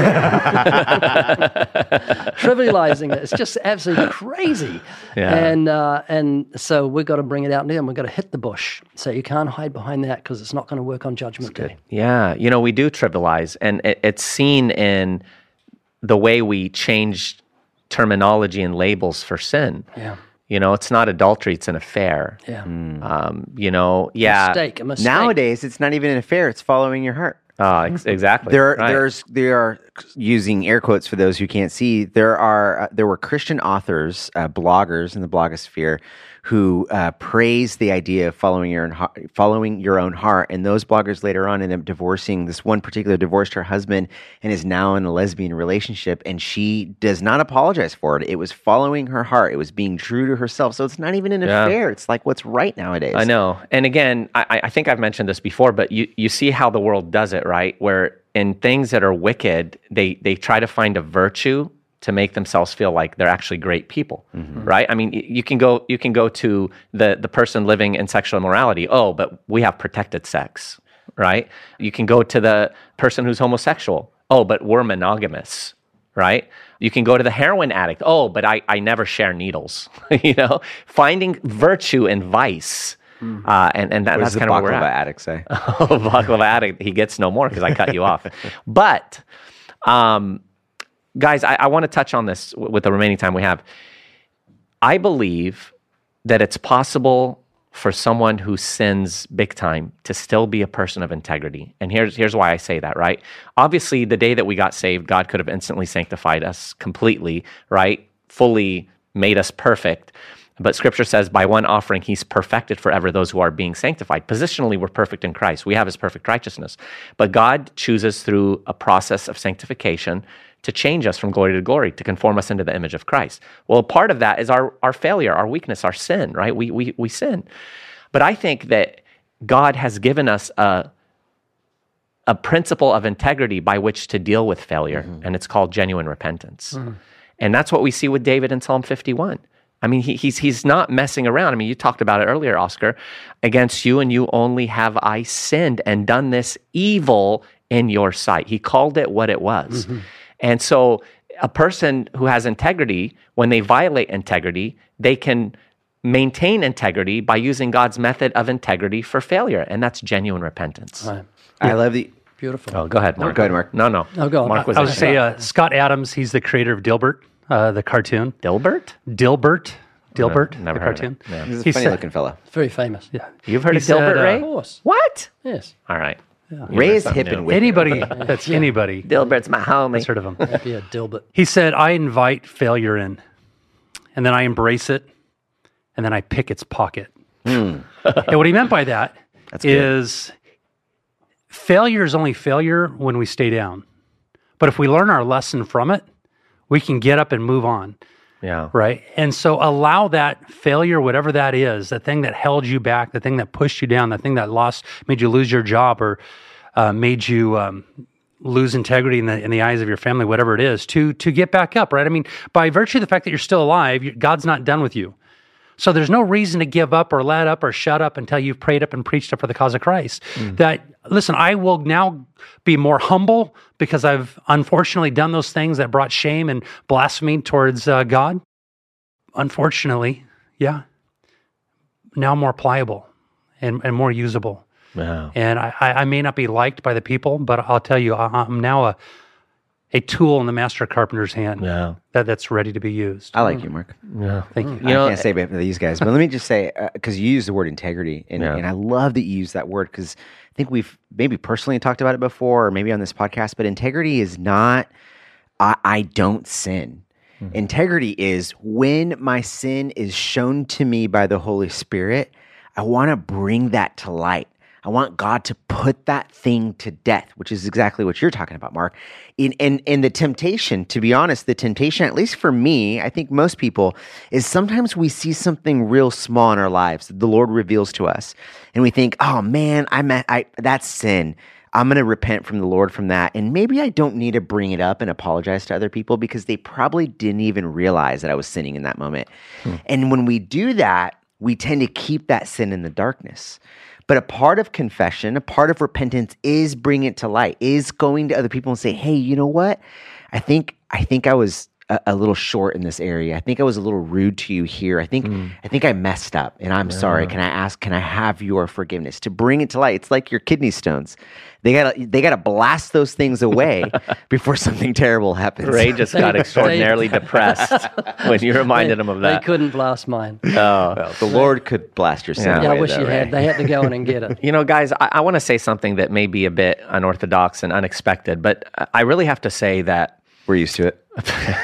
Trivializing it. It's just absolutely crazy. Yeah. And uh, and so we've got to bring it out there, and we've got to hit the bush. So you can't hide behind that, because it's not going to work on Judgment Day. Yeah, you know, we do trivialize, and it, it's seen in the way we change terminology and labels for sin. Yeah. You know, it's not adultery, it's an affair. Yeah. Mm. Um, you know, yeah. Mistake, a mistake. Nowadays, it's not even an affair, it's following your heart. Uh, ex- exactly. There, right. there's, there are, using air quotes for those who can't see, there are, uh, there were Christian authors, uh, bloggers in the blogosphere who uh, praised the idea of following your own heart, following your own heart, and those bloggers later on ended up divorcing. This one particular divorced her husband and is now in a lesbian relationship, and she does not apologize for it. It was following her heart. It was being true to herself. So it's not even an yeah. affair. It's like what's right nowadays. I know. And again, I, I think I've mentioned this before, but you, you see how the world does it, right? Where in things that are wicked, they they try to find a virtue to make themselves feel like they're actually great people, mm-hmm. right? I mean, you can go you can go to the the person living in sexual immorality. Oh, but we have protected sex, right? You can go to the person who's homosexual. Oh, but we're monogamous, right? You can go to the heroin addict. Oh, but I, I never share needles. You know, finding virtue in vice. Mm. Uh, and and that, that's kind of where we're at. What does the baklava addict say? Oh, baklava addict, he gets no more because I cut you off. But, um, guys, I, I want to touch on this w- with the remaining time we have. I believe that it's possible for someone who sins big time to still be a person of integrity. And here's here's why I say that, right? Obviously, the day that we got saved, God could have instantly sanctified us completely, right? Fully made us perfect. But Scripture says by one offering, he's perfected forever those who are being sanctified. Positionally, we're perfect in Christ. We have his perfect righteousness. But God chooses through a process of sanctification to change us from glory to glory, to conform us into the image of Christ. Well, part of that is our, our failure, our weakness, our sin, right? We, we, we sin. But I think that God has given us a, a principle of integrity by which to deal with failure, mm-hmm. and it's called genuine repentance. Mm-hmm. And that's what we see with David in Psalm fifty-one. I mean, he, he's he's not messing around. I mean, you talked about it earlier, Oscar. Against you and you only have I sinned and done this evil in your sight. He called it what it was. Mm-hmm. And so a person who has integrity, when they violate integrity, they can maintain integrity by using God's method of integrity for failure, and that's genuine repentance. Right. Yeah. I love the... Beautiful. Oh, go ahead, Mark. Go ahead, Mark. No, no. Oh, go on. Mark was I was say uh, Scott Adams, he's the creator of Dilbert, uh, the cartoon. Dilbert? Dilbert. Dilbert, Never the heard cartoon. Of it. Yeah. He's a He funny said- looking fella. Very famous. Yeah. You've heard He of said, Dilbert, uh, Ray? Of course. What? Yes. All right. Ray is something hip new. and wicked. Anybody, that's anybody. Dilbert's my homie. That's heard of him. Yeah, Dilbert. He said, I invite failure in, and then I embrace it, and then I pick its pocket. Mm. And what he meant by that That's good. is failure is only failure when we stay down. But if we learn our lesson from it, we can get up and move on. Yeah. Right. And so allow that failure, whatever that is, the thing that held you back, the thing that pushed you down, the thing that lost, made you lose your job or uh, made you um, lose integrity in the in the eyes of your family, whatever it is, to to get back up, right? I mean, by virtue of the fact that you're still alive, you, God's not done with you. So there's no reason to give up or let up or shut up until you've prayed up and preached up for the cause of Christ. Mm. That, listen, I will now be more humble because I've unfortunately done those things that brought shame and blasphemy towards uh, God. Unfortunately, yeah. Now more pliable and, and more usable. Wow. And I, I may not be liked by the people, but I'll tell you, I'm now a a tool in the master carpenter's hand yeah. that, that's ready to be used. I like you, Mark. Yeah. Thank you. You I know, can't say about these guys, but let me just say, because uh, you use the word integrity, and, yeah. and I love that you use that word, because I think we've maybe personally talked about it before, or maybe on this podcast, but integrity is not, I, I don't sin. Mm-hmm. Integrity is when my sin is shown to me by the Holy Spirit, I want to bring that to light. I want God to put that thing to death, which is exactly what you're talking about, Mark. In, in, in the temptation, to be honest, the temptation, at least for me, I think most people, is sometimes we see something real small in our lives that the Lord reveals to us. And we think, oh man, I meant, I, that's sin. I'm going to repent from the Lord from that. And maybe I don't need to bring it up and apologize to other people because they probably didn't even realize that I was sinning in that moment. Hmm. And when we do that, we tend to keep that sin in the darkness. But a part of confession, a part of repentance is bringing it to light, is going to other people and say, hey, you know what? I think I think I was a, a little short in this area. I think I was a little rude to you here. I think mm. I think I messed up and I'm yeah. sorry. Can I ask, can I have your forgiveness? To bring it to light. It's like your kidney stones. They gotta they gotta blast those things away before something terrible happens. Ray just got extraordinarily depressed when you reminded they, him of that. They couldn't blast mine. Oh, well, the Lord could blast your sin yeah. away. Yeah, I wish though, you Ray. had. They had to go in and get it. You know, guys, I, I want to say something that may be a bit unorthodox and unexpected, but I really have to say that we're used to it.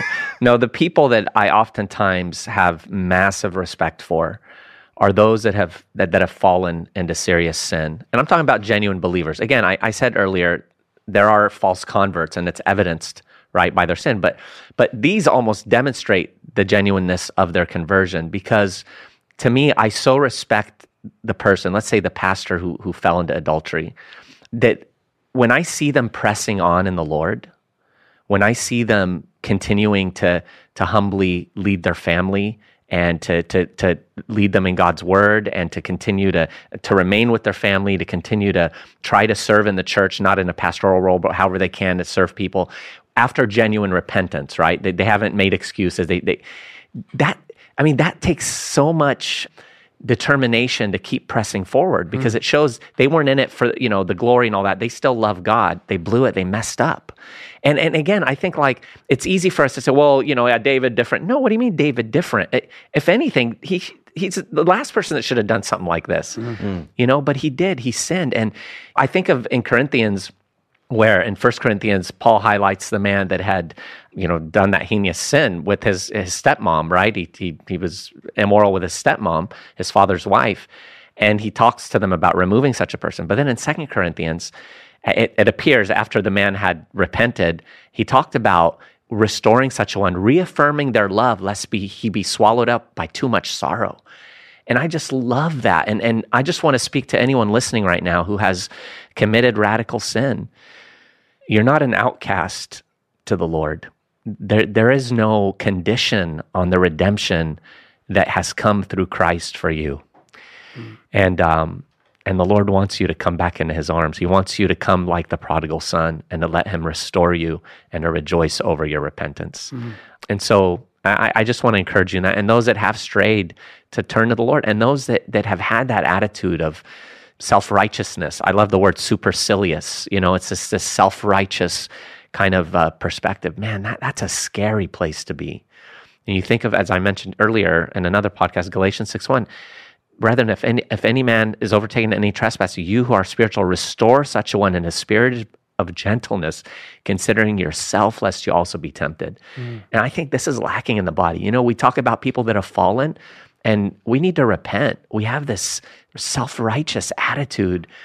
No, the people that I oftentimes have massive respect for are those that have that, that have fallen into serious sin. And I'm talking about genuine believers. Again, I, I said earlier, there are false converts, and it's evidenced, right, by their sin. But but these almost demonstrate the genuineness of their conversion, because to me, I so respect the person, let's say the pastor who who fell into adultery, that when I see them pressing on in the Lord, when I see them continuing to to humbly lead their family and to to to lead them in God's word, and to continue to to remain with their family, to continue to try to serve in the church, not in a pastoral role, but however they can to serve people after genuine repentance, right? They, they haven't made excuses. They they that I mean that takes so much determination to keep pressing forward, because mm. it shows they weren't in it for, you know, the glory and all that. They still love God. They blew it. They messed up. And and again, I think like it's easy for us to say, well, you know, yeah, David different. No, what do you mean David different? It, if anything, he he's the last person that should have done something like this, mm-hmm. you know, but he did. He sinned. And I think of in Corinthians, where in First Corinthians, Paul highlights the man that had, you know, done that heinous sin with his, his stepmom, right? He, he he was immoral with his stepmom, his father's wife, and he talks to them about removing such a person. But then in Second Corinthians, it, it appears after the man had repented, he talked about restoring such a one, reaffirming their love, lest be, he be swallowed up by too much sorrow. And I just love that. And, and I just want to speak to anyone listening right now who has committed radical sin. You're not an outcast to the Lord. There, there is no condition on the redemption that has come through Christ for you. Mm. And um, and the Lord wants you to come back into his arms. He wants you to come like the prodigal son and to let him restore you and to rejoice over your repentance. Mm. And so I, I just want to encourage you in that. And those that have strayed, to turn to the Lord. And those that, that have had that attitude of self-righteousness. I love the word supercilious. You know, it's just this self-righteous kind of uh, perspective. Man, that, that's a scary place to be. And you think of, as I mentioned earlier in another podcast, Galatians six one, brethren, if any, if any man is overtaken in any trespass, you who are spiritual, restore such a one in a spirit of gentleness, considering yourself, lest you also be tempted. Mm. And I think this is lacking in the body. You know, we talk about people that have fallen, and we need to repent. We have this self-righteous attitude.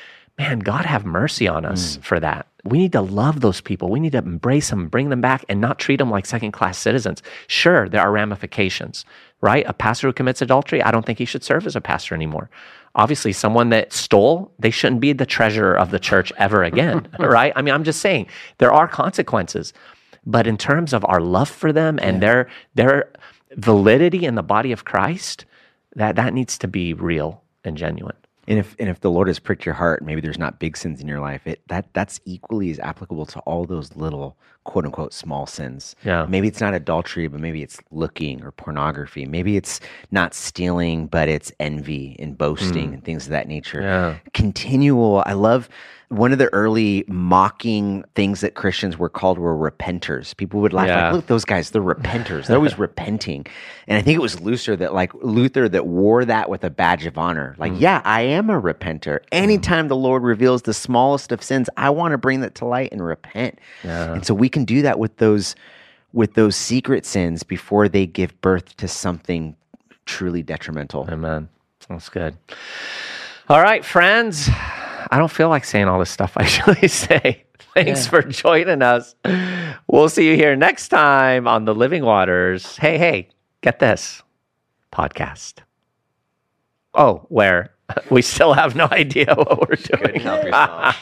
man, God have mercy on us mm. for that. We need to love those people. We need to embrace them, bring them back, and not treat them like second-class citizens. Sure, there are ramifications, right? A pastor who commits adultery, I don't think he should serve as a pastor anymore. Obviously, someone that stole, they shouldn't be the treasurer of the church ever again, right? I mean, I'm just saying, there are consequences. But in terms of our love for them and yeah. their their validity in the body of Christ, that, that needs to be real and genuine. And if and if the Lord has pricked your heart, maybe there's not big sins in your life, it that that's equally as applicable to all those little quote unquote small sins. Yeah. Maybe it's not adultery, but maybe it's looking or pornography. Maybe it's not stealing, but it's envy and boasting mm. and things of that nature. Yeah. Continual. I love one of the early mocking things that Christians were called were repenters. People would laugh yeah. like, look, those guys, they're repenters. They're always repenting. And I think it was Luther that like Luther that wore that with a badge of honor. Like, mm. yeah, I am a repenter. Anytime mm. the Lord reveals the smallest of sins, I want to bring that to light and repent. Yeah. And so we can do that with those with those secret sins before they give birth to something truly detrimental. Amen. That's good. All right, friends. I don't feel like saying all this stuff I usually say. Thanks yeah. for joining us. We'll see you here next time on the Living Waters. Hey, hey, get this podcast. Oh, where we still have no idea what we're doing. Couldn't help yourself.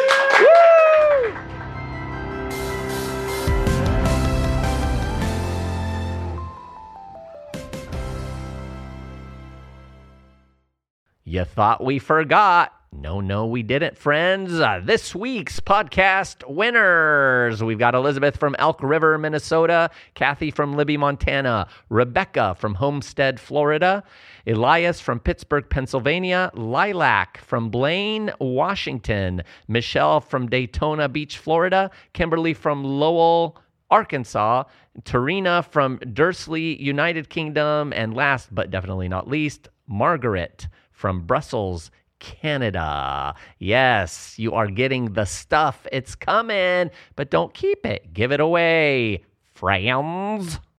You thought we forgot. No, no, we didn't, friends. Uh, this week's podcast winners. We've got Elizabeth from Elk River, Minnesota, Kathy from Libby, Montana, Rebecca from Homestead, Florida, Elias from Pittsburgh, Pennsylvania, Lilac from Blaine, Washington, Michelle from Daytona Beach, Florida, Kimberly from Lowell, Arkansas, Tarina from Dursley, United Kingdom, and last but definitely not least, Margaret from Brussels, Canada. Yes, you are getting the stuff. It's coming, but don't keep it. Give it away, friends.